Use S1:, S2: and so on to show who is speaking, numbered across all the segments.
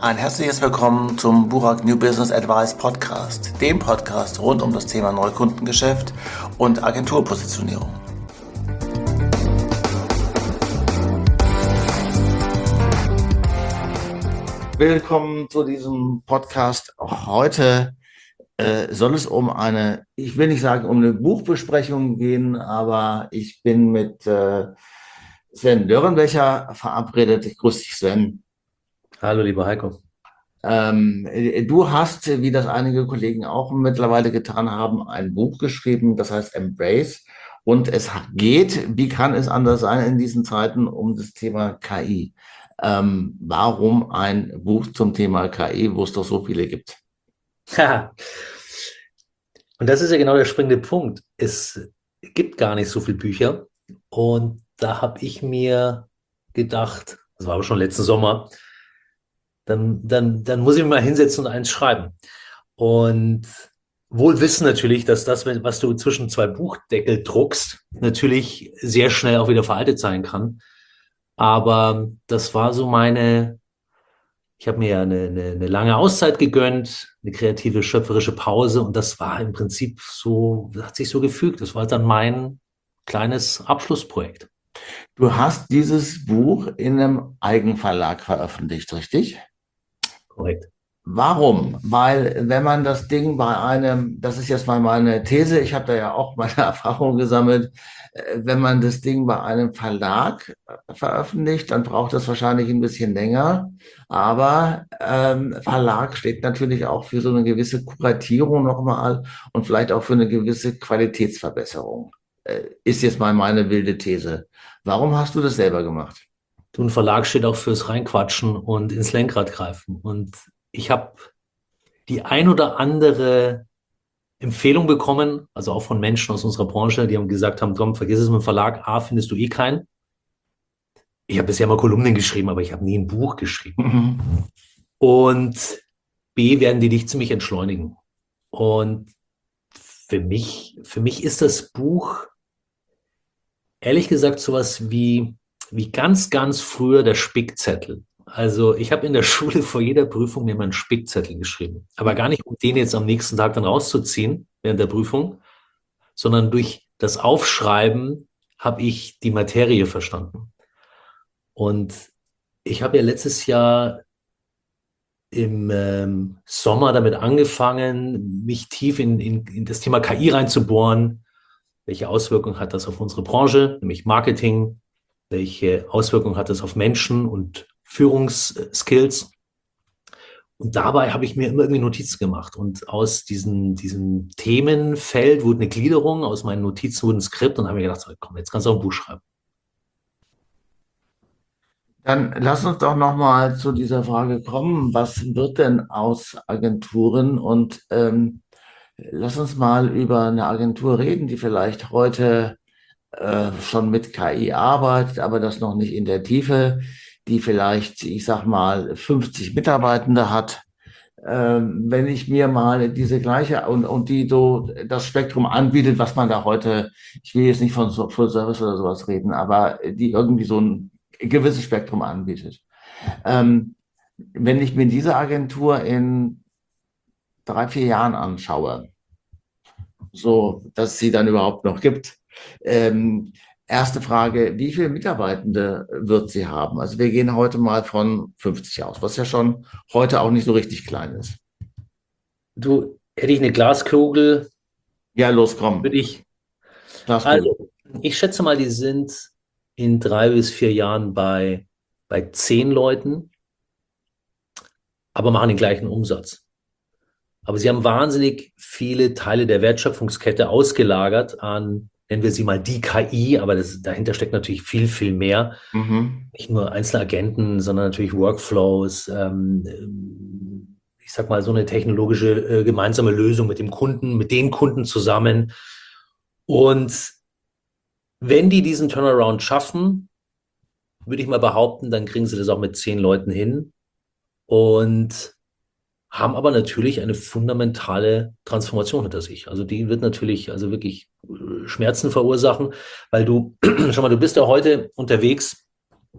S1: Ein herzliches Willkommen zum Burak New Business Advice Podcast, dem Podcast rund um das Thema Neukundengeschäft und Agenturpositionierung. Willkommen zu diesem Podcast. Heute soll es um ich will nicht sagen um eine Buchbesprechung gehen, aber ich bin mit Sven Dörrenbecher verabredet. Ich grüße dich, Sven.
S2: Hallo, lieber Heiko.
S1: Du hast, wie das einige Kollegen auch mittlerweile getan haben, ein Buch geschrieben, das heißt Embrace. Und es geht, wie kann es anders sein in diesen Zeiten, um das Thema KI. Warum ein Buch zum Thema KI, wo es doch so viele gibt?
S2: Und das ist ja genau der springende Punkt. Es gibt gar nicht so viele Bücher. Und da habe ich mir gedacht, das war aber schon letzten Sommer, dann muss ich mich mal hinsetzen und eins schreiben. Und wohl wissen natürlich, dass das, was du zwischen zwei Buchdeckel druckst, natürlich sehr schnell auch wieder veraltet sein kann. Aber das war so ich habe mir ja eine lange Auszeit gegönnt, eine kreative, schöpferische Pause und das war im Prinzip so, hat sich so gefügt. Das war dann mein kleines Abschlussprojekt.
S1: Du hast dieses Buch in einem Eigenverlag veröffentlicht, richtig?
S2: Korrekt.
S1: Warum? Weil wenn man das Ding das ist jetzt mal meine These, ich habe da ja auch meine Erfahrung gesammelt, wenn man das Ding bei einem Verlag veröffentlicht, dann braucht das wahrscheinlich ein bisschen länger. Aber Verlag steht natürlich auch für so eine gewisse Kuratierung nochmal und vielleicht auch für eine gewisse Qualitätsverbesserung. Ist jetzt mal meine wilde These. Warum hast du das selber gemacht?
S2: Du, ein Verlag steht auch fürs Reinquatschen und ins Lenkrad greifen. Und ich habe die ein oder andere Empfehlung bekommen, also auch von Menschen aus unserer Branche, die haben gesagt haben, komm, vergiss es mit dem Verlag, A, findest du eh keinen. Ich habe bisher mal Kolumnen geschrieben, aber ich habe nie ein Buch geschrieben.
S1: Mhm.
S2: Und B, werden die dich ziemlich entschleunigen. Und für mich ist das Buch ehrlich gesagt sowas wie ganz, ganz früher der Spickzettel. Also ich habe in der Schule vor jeder Prüfung mir mal einen Spickzettel geschrieben. Aber gar nicht, um den jetzt am nächsten Tag dann rauszuziehen während der Prüfung, sondern durch das Aufschreiben habe ich die Materie verstanden. Und ich habe ja letztes Jahr im Sommer damit angefangen, mich tief in das Thema KI reinzubohren. Welche Auswirkungen hat das auf unsere Branche, nämlich Marketing? Welche Auswirkungen hat das auf Menschen und Führungsskills? Und dabei habe ich mir immer irgendwie Notizen gemacht. Und aus diesem Themenfeld wurde eine Gliederung, aus meinen Notizen wurde ein Skript und habe mir gedacht, so, komm, jetzt kannst du auch ein Buch schreiben.
S1: Dann lass uns doch noch mal zu dieser Frage kommen. Was wird denn aus Agenturen? Und lass uns mal über eine Agentur reden, die vielleicht heute schon mit KI arbeitet, aber das noch nicht in der Tiefe, die vielleicht, ich sag mal, 50 Mitarbeitende hat. Wenn ich mir mal diese gleiche und die so das Spektrum anbietet, was man da heute, ich will jetzt nicht von Full Service oder sowas reden, aber die irgendwie so ein gewisses Spektrum anbietet. Ähm, Wenn ich mir diese Agentur in 3, 4 Jahren anschaue, so dass sie dann überhaupt noch gibt, ähm, erste Frage, wie viele Mitarbeitende wird sie haben? Also wir gehen heute mal von 50 aus, was ja schon heute auch nicht so richtig klein ist.
S2: Du, hätte ich eine Glaskugel,
S1: Ja, los, komm.
S2: würde ich,
S1: Glaskugel.
S2: also ich schätze mal, die sind in 3 bis 4 Jahren bei 10 Leuten, aber machen den gleichen Umsatz. Aber sie haben wahnsinnig viele Teile der Wertschöpfungskette ausgelagert an, nennen wir sie mal die KI, aber dahinter steckt natürlich viel, viel mehr.
S1: Mhm.
S2: Nicht nur einzelne Agenten, sondern natürlich Workflows, ich sag mal, so eine technologische gemeinsame Lösung mit dem Kunden, mit den Kunden zusammen. Und wenn die diesen Turnaround schaffen, würde ich mal behaupten, dann kriegen sie das auch mit 10 Leuten hin und haben aber natürlich eine fundamentale Transformation hinter sich. Also die wird natürlich also wirklich Schmerzen verursachen, weil du, schau mal, du bist ja heute unterwegs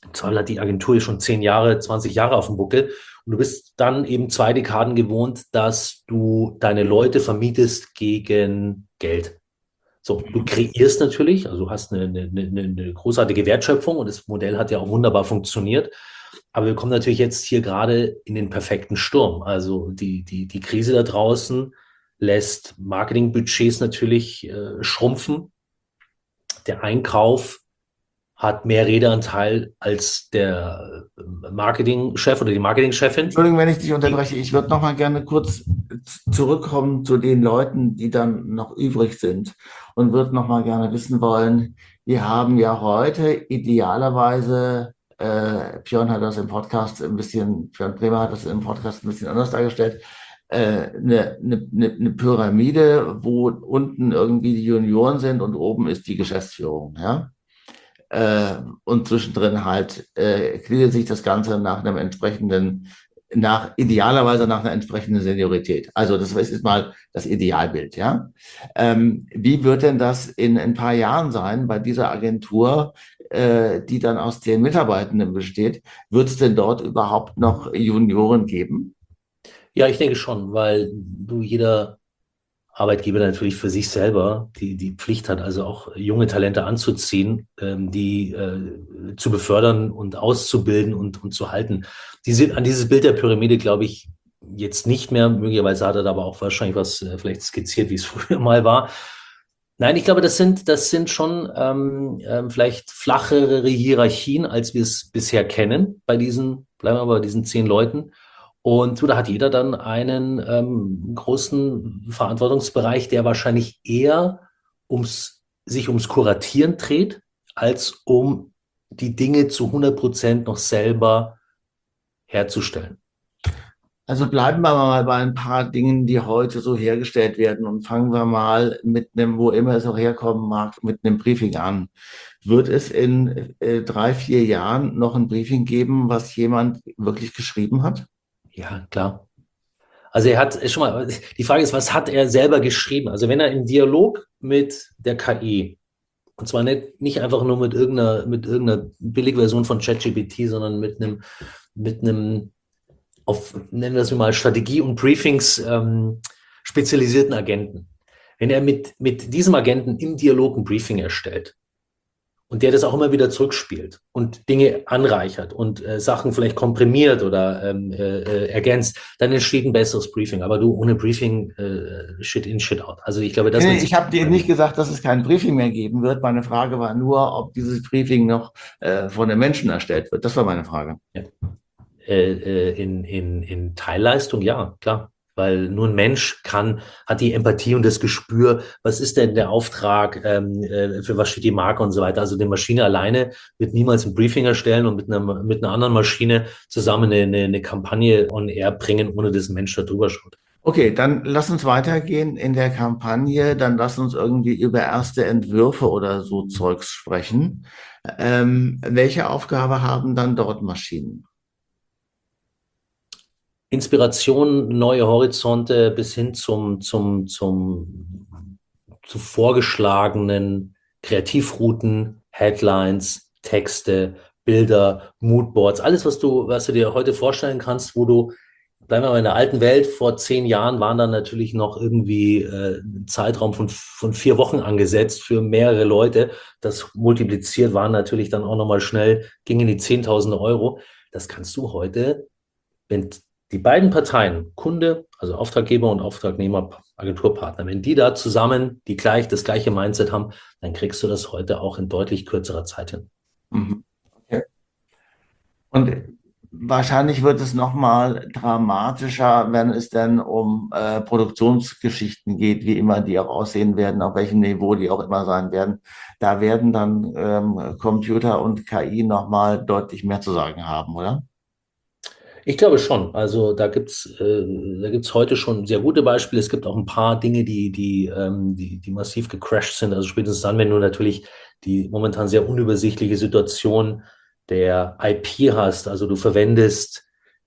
S2: Zwar hat die Agentur schon 10 Jahre, 20 Jahre auf dem Buckel und du bist dann eben 2 Dekaden gewohnt, dass du deine Leute vermietest gegen Geld. So, du kreierst natürlich, also du hast eine großartige Wertschöpfung und das Modell hat ja auch wunderbar funktioniert. Aber wir kommen natürlich jetzt hier gerade in den perfekten Sturm. Also die Krise da draußen lässt Marketingbudgets natürlich schrumpfen. Der Einkauf hat mehr Redeanteil als der Marketingchef oder die Marketingchefin.
S1: Entschuldigung, wenn ich dich unterbreche. Ich würde noch mal gerne kurz zurückkommen zu den Leuten, die dann noch übrig sind und würde noch mal gerne wissen wollen, wir haben ja heute idealerweise, Björn hat das im Podcast ein bisschen, Björn Bremer hat das im Podcast ein bisschen anders dargestellt, eine Pyramide, wo unten irgendwie die Junioren sind und oben ist die Geschäftsführung, ja? Und zwischendrin halt gliedert sich das Ganze nach einem entsprechenden, idealerweise nach einer entsprechenden Seniorität. Also das ist jetzt mal das Idealbild, ja. Wie wird denn das in ein paar Jahren sein bei dieser Agentur, die dann aus 10 Mitarbeitenden besteht? Wird es denn dort überhaupt noch Junioren geben?
S2: Ja, ich denke schon, weil jeder Arbeitgeber natürlich für sich selber die Pflicht hat, also auch junge Talente anzuziehen, die zu befördern und auszubilden und zu halten. An dieses Bild der Pyramide glaube ich jetzt nicht mehr. Möglicherweise hat er da aber auch wahrscheinlich was vielleicht skizziert, wie es früher mal war. Nein, ich glaube, das sind schon vielleicht flachere Hierarchien, als wir es bisher kennen bleiben wir bei diesen 10 Leuten. Und da hat jeder dann einen großen Verantwortungsbereich, der wahrscheinlich eher sich ums Kuratieren dreht, als um die Dinge zu 100% noch selber herzustellen.
S1: Also bleiben wir mal bei ein paar Dingen, die heute so hergestellt werden und fangen wir mal mit einem, wo immer es auch herkommen mag, mit einem Briefing an. Wird es in 3, 4 Jahren noch ein Briefing geben, was jemand wirklich geschrieben hat?
S2: Ja, klar. Also er hat schon mal, die Frage ist, was hat er selber geschrieben? Also wenn er im Dialog mit der KI, und zwar nicht einfach nur mit irgendeiner Billigversion von ChatGPT, sondern mit einem nennen wir es mal, Strategie und Briefings spezialisierten Agenten. Wenn er mit diesem Agenten im Dialog ein Briefing erstellt und der das auch immer wieder zurückspielt und Dinge anreichert und Sachen vielleicht komprimiert oder ergänzt, dann entsteht ein besseres Briefing. Aber du, ohne Briefing, Shit in, Shit out. Also ich glaube, das wird
S1: Nee, ich
S2: sich
S1: habe dir nicht gesagt, dass es kein Briefing mehr geben wird. Meine Frage war nur, ob dieses Briefing noch von den Menschen erstellt wird. Das war meine Frage.
S2: ja. In Teilleistung, ja, klar. Weil nur ein Mensch hat die Empathie und das Gespür, was ist denn der Auftrag, für was steht die Marke und so weiter. Also die Maschine alleine wird niemals ein Briefing erstellen und mit einer anderen Maschine zusammen eine Kampagne on air bringen, ohne dass ein Mensch da drüber schaut.
S1: Okay, dann lass uns weitergehen in der Kampagne. Dann lass uns irgendwie über erste Entwürfe oder so Zeugs sprechen. Welche Aufgabe haben dann dort Maschinen?
S2: Inspiration, neue Horizonte bis hin zu vorgeschlagenen Kreativrouten, Headlines, Texte, Bilder, Moodboards, alles, was du dir heute vorstellen kannst, bleiben wir mal in der alten Welt, vor 10 Jahren waren dann natürlich noch irgendwie ein Zeitraum von 4 Wochen angesetzt für mehrere Leute. Das multipliziert waren natürlich dann auch nochmal schnell, ging in die Zehntausende Euro. Das kannst du heute, wenn die beiden Parteien, Kunde, also Auftraggeber und Auftragnehmer, Agenturpartner, wenn die da zusammen das gleiche Mindset haben, dann kriegst du das heute auch in deutlich kürzerer Zeit hin.
S1: Mhm. Okay. Und wahrscheinlich wird es noch mal dramatischer, wenn es denn um Produktionsgeschichten geht, wie immer die auch aussehen werden, auf welchem Niveau die auch immer sein werden. Da werden dann Computer und KI noch mal deutlich mehr zu sagen haben, oder?
S2: Ich glaube schon. Also da gibt's heute schon sehr gute Beispiele. Es gibt auch ein paar Dinge, die massiv gecrashed sind. Also spätestens dann, wenn du natürlich die momentan sehr unübersichtliche Situation der IP hast. Also du verwendest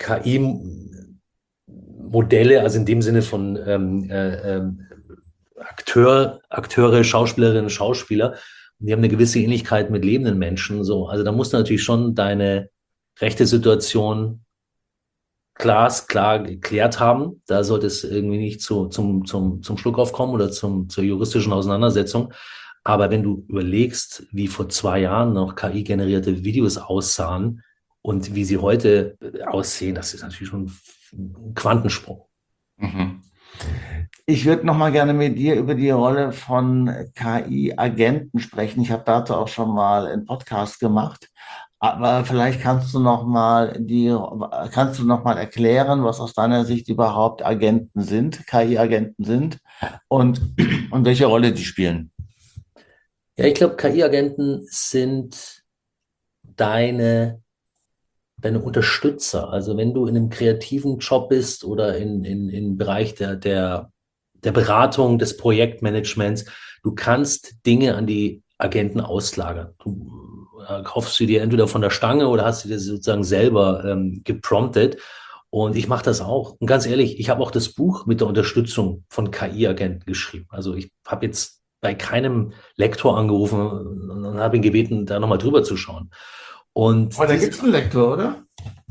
S2: KI-Modelle, also in dem Sinne von Akteure, Schauspielerinnen, Schauspieler, die haben eine gewisse Ähnlichkeit mit lebenden Menschen. So, also da musst du natürlich schon deine rechte Situation glasklar geklärt haben. Da sollte es irgendwie nicht zum Schluckauf kommen oder zur juristischen Auseinandersetzung. Aber wenn du überlegst, wie vor 2 Jahren noch KI-generierte Videos aussahen und wie sie heute aussehen, das ist natürlich schon ein Quantensprung.
S1: Mhm. Ich würde noch mal gerne mit dir über die Rolle von KI-Agenten sprechen. Ich habe dazu auch schon mal einen Podcast gemacht. Aber vielleicht kannst du noch mal erklären, was aus deiner Sicht überhaupt Agenten sind, KI-Agenten sind und, und welche Rolle die spielen.
S2: Ja, ich glaube, KI-Agenten sind deine, deine Unterstützer. Also wenn du in einem kreativen Job bist oder im Bereich der Beratung, des Projektmanagements, du kannst Dinge an die Agenten auslagern. Du kaufst sie dir entweder von der Stange oder hast sie dir sozusagen selber gepromptet. Und ich mache das auch. Und ganz ehrlich, ich habe auch das Buch mit der Unterstützung von KI-Agenten geschrieben. Also ich habe jetzt bei keinem Lektor angerufen und habe ihn gebeten, da nochmal drüber zu schauen.
S1: Aber
S2: Und
S1: da gibt es einen Lektor, oder?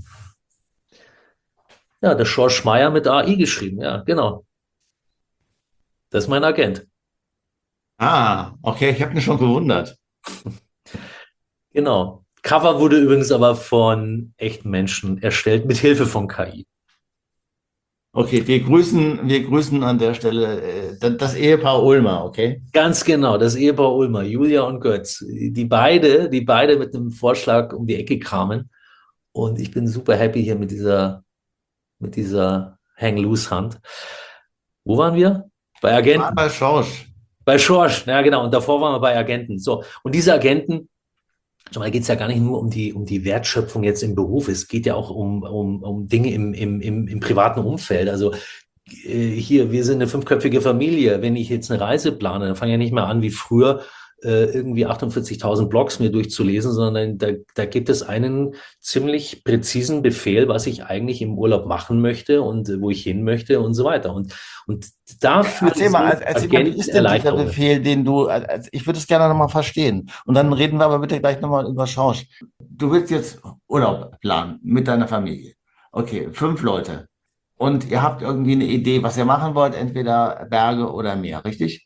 S2: ja, der George Meyer mit AI geschrieben. Ja, genau. Das ist mein Agent.
S1: Ah, okay, ich habe mich schon gewundert.
S2: Genau. Cover wurde übrigens aber von echten Menschen erstellt mit Hilfe von KI.
S1: Okay, wir grüßen an der Stelle das Ehepaar Ulmer, okay?
S2: Ganz genau, das Ehepaar Ulmer, Julia und Götz, die beide mit einem Vorschlag um die Ecke kamen. Und ich bin super happy hier mit dieser Hang-Loose-Hand. Wo waren wir? Bei
S1: War
S2: Agenten.
S1: bei Schorsch.
S2: Bei Schorsch, ja genau. Und davor waren wir bei Agenten. So, und diese Agenten, schau mal, da geht es ja gar nicht nur um die Wertschöpfung jetzt im Beruf. Es geht ja auch um Dinge im privaten Umfeld. Also hier, wir sind eine fünfköpfige Familie. Wenn ich jetzt eine Reise plane, dann fange ich ja nicht mehr an wie früher, irgendwie 48.000 Blogs mir durchzulesen, sondern da gibt es einen ziemlich präzisen Befehl, was ich eigentlich im Urlaub machen möchte und wo ich hin möchte und so weiter. Und dafür sind
S1: Erzähl mal, wie
S2: Agenten
S1: ist denn dieser
S2: Erleichterungen.
S1: Befehl, ich würde es gerne nochmal verstehen. Und dann reden wir aber bitte gleich nochmal über Schorsch. Du willst jetzt Urlaub planen mit deiner Familie. Okay, 5 Leute. Und ihr habt irgendwie eine Idee, was ihr machen wollt, entweder Berge oder Meer, richtig?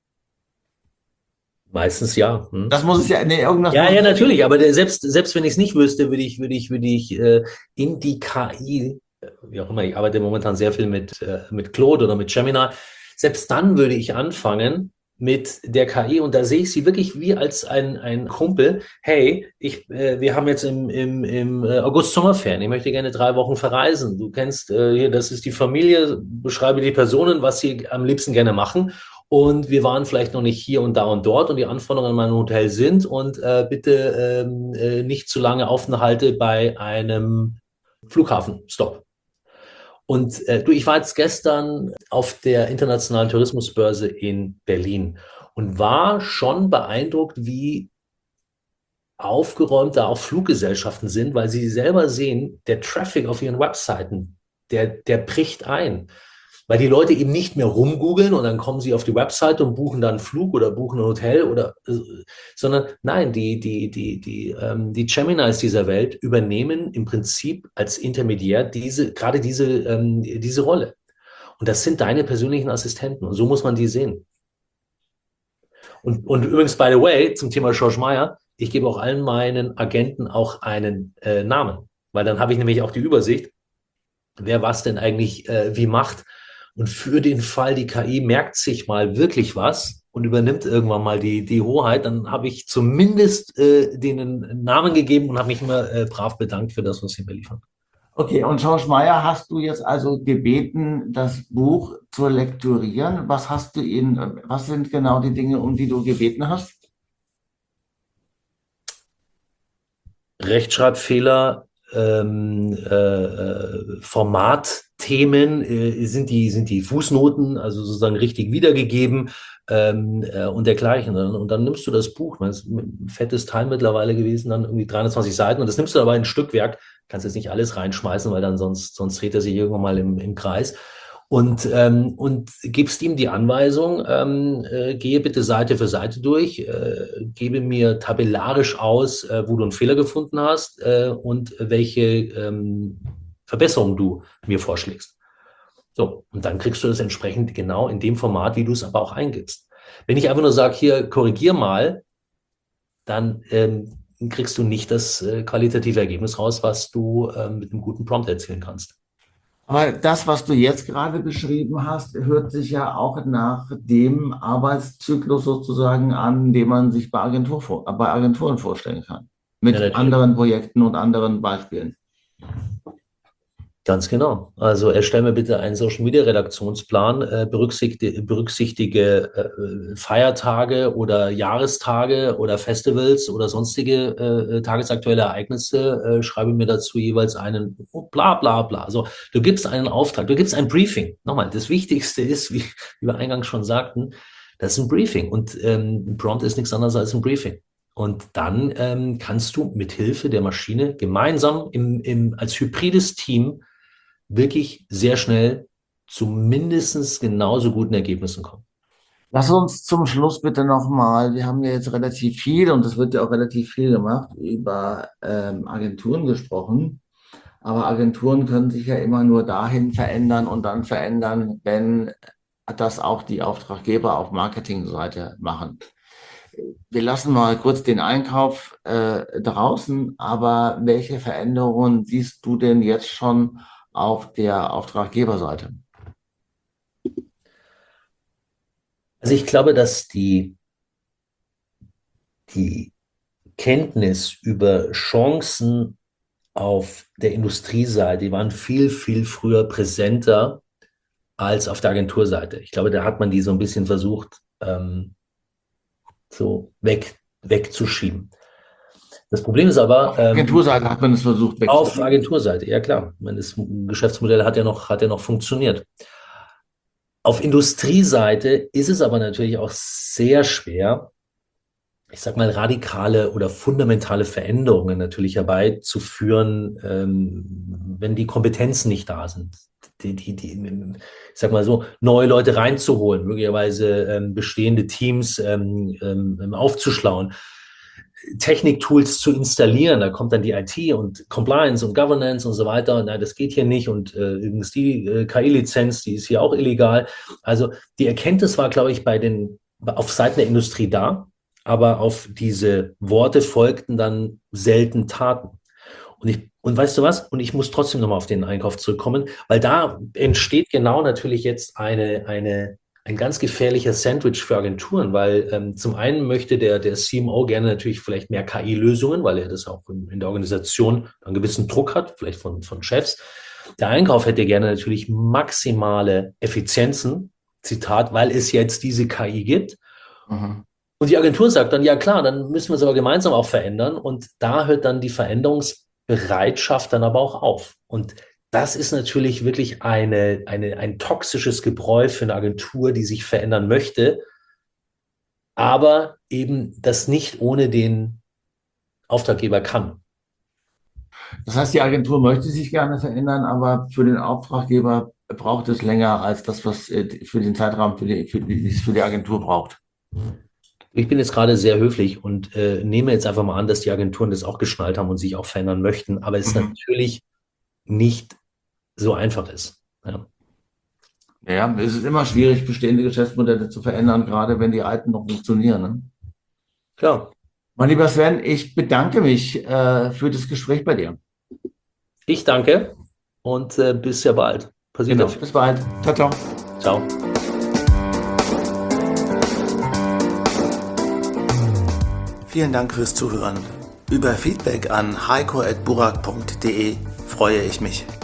S2: Meistens ja. Hm?
S1: Das muss es ja, nee, irgendwas
S2: Ja,
S1: muss
S2: ja,
S1: es.
S2: natürlich, aber selbst wenn ich es nicht wüsste, würde ich in die KI, wie auch immer, ich arbeite momentan sehr viel mit Claude oder mit Gemini, selbst dann würde ich anfangen mit der KI und da sehe ich sie wirklich wie als ein Kumpel. Hey, wir haben jetzt im August Sommerferien, ich möchte gerne 3 Wochen verreisen. Du kennst hier, das ist die Familie, beschreibe die Personen, was sie am liebsten gerne machen. Und wir waren vielleicht noch nicht hier und da und dort und die Anforderungen an mein Hotel sind und bitte nicht zu lange Aufenthalte bei einem Flughafenstopp. Und du, ich war jetzt gestern auf der internationalen Tourismusbörse in Berlin und war schon beeindruckt, wie aufgeräumt da auch Fluggesellschaften sind, weil sie selber sehen, der Traffic auf ihren Webseiten, der bricht ein. Weil die Leute eben nicht mehr rumgoogeln und dann kommen sie auf die Webseite und buchen dann einen Flug oder buchen ein Hotel sondern nein, die Geminis dieser Welt übernehmen im Prinzip als Intermediär gerade diese Rolle. Und das sind deine persönlichen Assistenten und so muss man die sehen. Und übrigens, by the way, zum Thema George Meyer, ich gebe auch allen meinen Agenten auch einen Namen, weil dann habe ich nämlich auch die Übersicht, wer was denn eigentlich wie macht. Und für den Fall, die KI merkt sich mal wirklich was und übernimmt irgendwann mal die Hoheit, dann habe ich zumindest denen einen Namen gegeben und habe mich immer brav bedankt für das, was sie mir liefern.
S1: Okay, und Schorsch Meyer hast du jetzt also gebeten, das Buch zu lekturieren. Was sind genau die Dinge, um die du gebeten hast?
S2: Rechtschreibfehler, Formatthemen, sind die Fußnoten, also sozusagen richtig wiedergegeben und dergleichen. Und dann nimmst du das Buch, das ist ein fettes Teil mittlerweile gewesen, dann irgendwie 320 Seiten und das nimmst du aber in ein Stückwerk, kannst jetzt nicht alles reinschmeißen, weil dann sonst dreht er sich irgendwann mal im Kreis. und gibst ihm die Anweisung, gehe bitte Seite für Seite durch, gebe mir tabellarisch aus, wo du einen Fehler gefunden hast und welche Verbesserung du mir vorschlägst. So, und dann kriegst du das entsprechend genau in dem Format, wie du es aber auch eingibst. Wenn ich einfach nur sage, hier, korrigier mal, dann kriegst du nicht das qualitative Ergebnis raus, was du mit einem guten Prompt erzielen kannst.
S1: Aber das, was du jetzt gerade beschrieben hast, hört sich ja auch nach dem Arbeitszyklus sozusagen an, den man sich bei Agenturen vorstellen kann.
S2: Ja,
S1: Mit
S2: natürlich.
S1: anderen Projekten und anderen Beispielen.
S2: Ganz genau. Also erstell mir bitte einen Social Media Redaktionsplan, berücksichtige Feiertage oder Jahrestage oder Festivals oder sonstige tagesaktuelle Ereignisse, schreibe mir dazu jeweils einen bla bla bla. Also du gibst einen Auftrag, du gibst ein Briefing. Nochmal, das Wichtigste ist, wie wir eingangs schon sagten, das ist ein Briefing und ein Prompt ist nichts anderes als ein Briefing. Und dann kannst du mit Hilfe der Maschine gemeinsam als hybrides Team wirklich sehr schnell zu mindestens genauso guten Ergebnissen kommen.
S1: Lass uns zum Schluss bitte nochmal, wir haben ja jetzt relativ viel und es wird ja auch relativ viel gemacht, über Agenturen gesprochen. Aber Agenturen können sich ja immer nur dahin verändern und dann verändern, wenn das auch die Auftraggeber auf Marketingseite machen. Wir lassen mal kurz den Einkauf draußen, aber welche Veränderungen siehst du denn jetzt schon auf der Auftraggeberseite?
S2: Also ich glaube, dass die Kenntnis über Chancen auf der Industrieseite, die waren viel, viel früher präsenter als auf der Agenturseite. Ich glaube, da hat man die so ein bisschen versucht, so wegzuschieben. Das Problem ist aber,
S1: Auf Agenturseite hat man es versucht
S2: auf
S1: wegzuschieben.
S2: Agenturseite, ja klar. Ich meine, das Geschäftsmodell hat ja noch funktioniert. Auf Industrieseite ist es aber natürlich auch sehr schwer, ich sag mal, radikale oder fundamentale Veränderungen natürlich herbeizuführen, wenn die Kompetenzen nicht da sind. Ich sag mal so, neue Leute reinzuholen, möglicherweise bestehende Teams aufzuschlauen, Techniktools zu installieren. Da kommt dann die IT und Compliance und Governance und so weiter. Nein, das geht hier nicht. Und übrigens die KI-Lizenz, die ist hier auch illegal. Also die Erkenntnis war, glaube ich, auf Seiten der Industrie da, aber auf diese Worte folgten dann selten Taten. Und weißt du was? Und ich muss trotzdem nochmal auf den Einkauf zurückkommen, weil da entsteht genau natürlich jetzt ein ganz gefährlicher Sandwich für Agenturen, weil zum einen möchte der CMO gerne natürlich vielleicht mehr KI-Lösungen, weil er das auch in der Organisation einen gewissen Druck hat, vielleicht von Chefs. Der Einkauf hätte gerne natürlich maximale Effizienzen, Zitat, weil es jetzt diese KI gibt.
S1: Mhm.
S2: Und die Agentur sagt dann, ja klar, dann müssen wir es aber gemeinsam auch verändern. Und da hört dann die Veränderungsbereitschaft dann aber auch auf. Und das ist natürlich wirklich ein toxisches Gebräu für eine Agentur, die sich verändern möchte, aber eben das nicht ohne den Auftraggeber kann.
S1: Das heißt, die Agentur möchte sich gerne verändern, aber für den Auftraggeber braucht es länger als das, was für den Zeitraum wie es für die Agentur braucht.
S2: Ich bin jetzt gerade sehr höflich und nehme jetzt einfach mal an, dass die Agenturen das auch geschnallt haben und sich auch verändern möchten, aber es natürlich nicht so einfach ist. Ja.
S1: Ja, es ist immer schwierig, bestehende Geschäftsmodelle zu verändern, gerade wenn die alten noch funktionieren. Ne?
S2: Klar,
S1: Mein lieber Sven, ich bedanke mich für das Gespräch bei dir.
S2: ich danke und bis sehr bald. Passiert
S1: Genau,
S2: dafür.
S1: bis bald. Ciao, ciao.
S2: Ciao.
S1: Vielen Dank fürs Zuhören. Über Feedback an heiko@burak.de freue ich mich.